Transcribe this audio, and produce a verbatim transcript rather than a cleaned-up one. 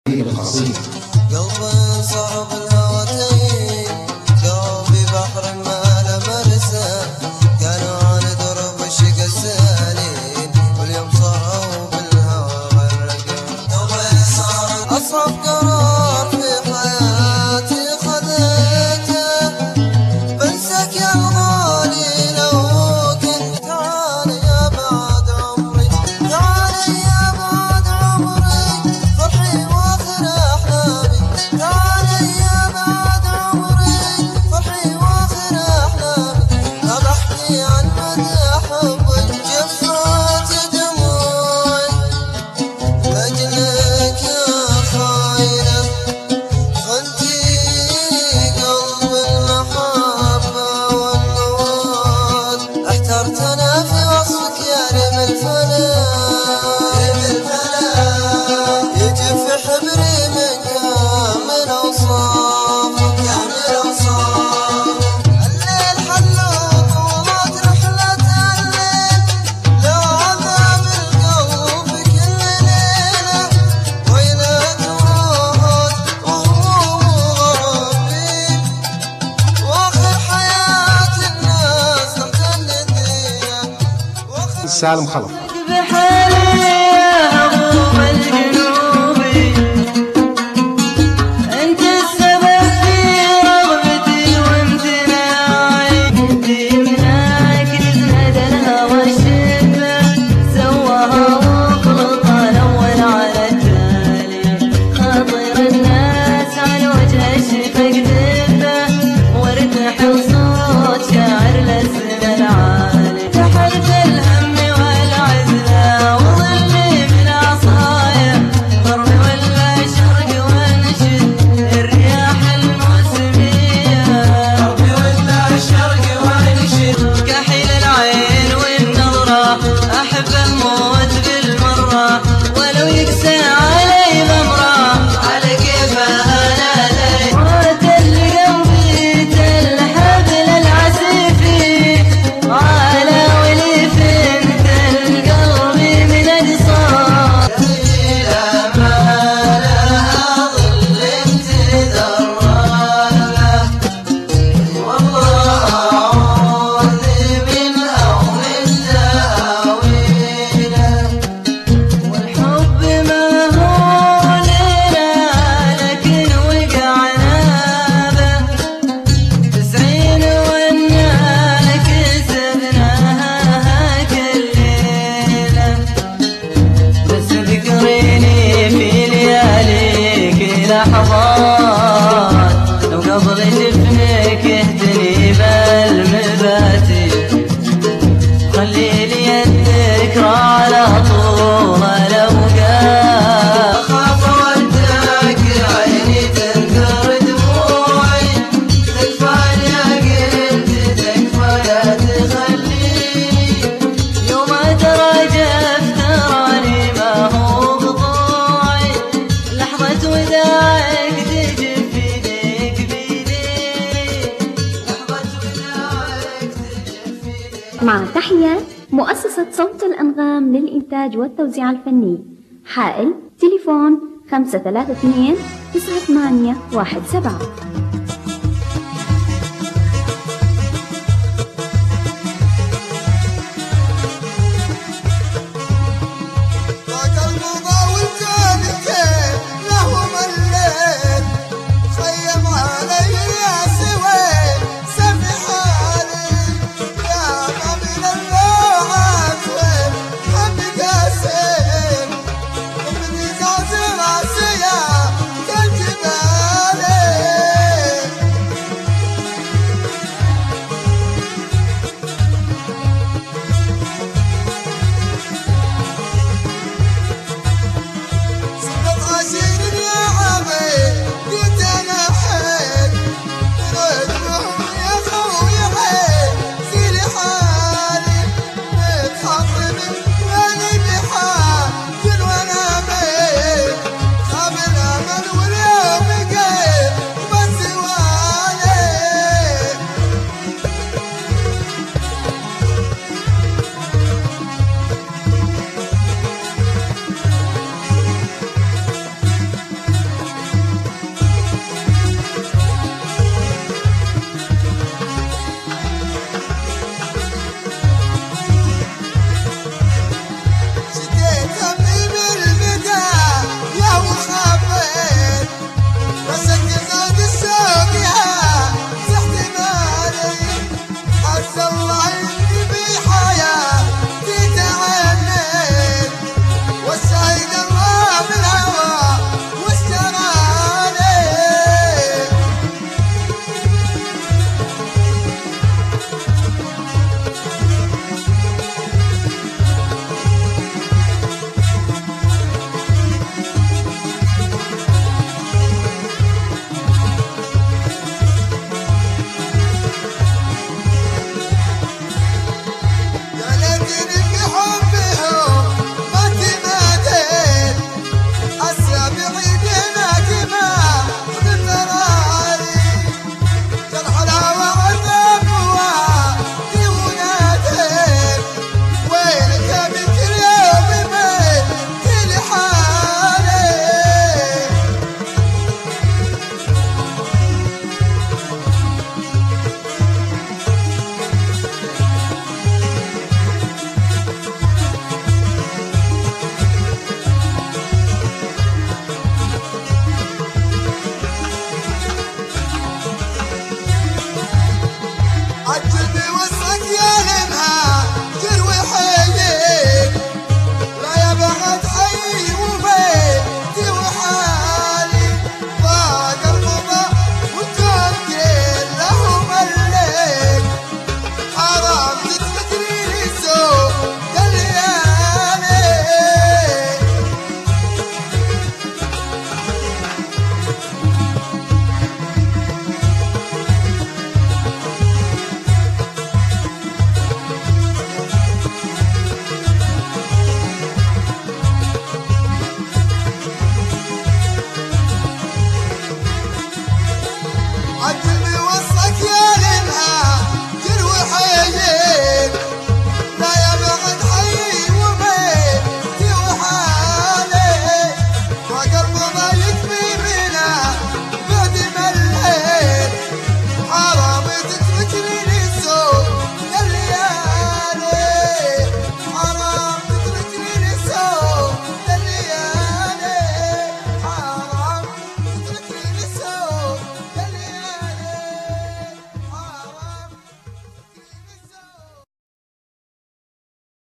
القصيدة. قلبي صعب الهوتين، قلبي بحر ما له مرسى، كانوا على درب الشقا السالين، واليوم صاروا بالهوى غرقين. قلبي صعب أصعب قرار في حياتي خذيته، بنساك يا الغالي لو كنت. تعال يا بعد عمري، تعال يا بعد عمري، فرحي واخر احلامي. تعال يا بعد عمري، فرحي واخر احلامي. ابحكي عن مدى حبك، جفت دموعي لاجلك يا خاينه، خنتي قلب المحبه والنواد. احترت انا في وصفك يا ريم الفلا، ريم الفلا يجف حبري من كامل اوصافك، كامل اوصافك. الليل حلوك وطولت رحلة الليل، لو عذاب القلب كل ليلة، ويلك وراهات وهموم وغرابيل، واخر حياة الناس لم تندينا. سالم خلف. بحالي يا هموم الجنوبي، انت السبب في رغبتي وامتناعي. منك نزهد الهوى الشبه، سواها وغلطة الاول على التالي. خاطر الناس على وجه الشفق دبه، وارتاح لصوت شاعر للسما العالي. تحت الهم والعزله وظلي من عصايا، ضربي ولا شرق وانشد الرياح الموسميه. ضربي ولا شرق وانشد كحيل العين والنظره، احب الموت بالمره ولو يقسى علي بمره. على كيفها نادي وتل قلبي تل حبل العسيفي، على وليف انت القلب من اقصاه. الى ما لها ظل تذرله، والله اعوذ من هون تاويله. والحب ما هو لنا لكن وقعنا به، تسعين وانا كسبناها كل ليله. بس ذكريني في لياليك لحظات، لو قبل جفنك اهتني بالمباتي. خلي لي الذكرى على طول الاوقات. اخاف اودعك عيني تنثر دموعي، تكفى يا قلبي تكفى لا تخليني. يوم اتراجف تراني ما هو بضوعي، لحظة وداعك تجف بيديك بيديني. لحظة وداعك تجف بيديك. مع تحيات مؤسسة صوت الأنغام للإنتاج والتوزيع الفني. حائل تليفون خمسة ثلاثة اثنين تسعة ثمانية واحد سبعة. ذاك المضى والجاني كيف له مليت، خيم علي يا سويد سمي حالي. يا ما من اللوعات وين حبي قاسين، ومني زعزع راسيا كالجبالي. صدق عشير يا عمي قلت انا حيل، ردهم يا خويا حيل سيري حالي. متحطم ماني بحال كل وانا بيت، خاب الامل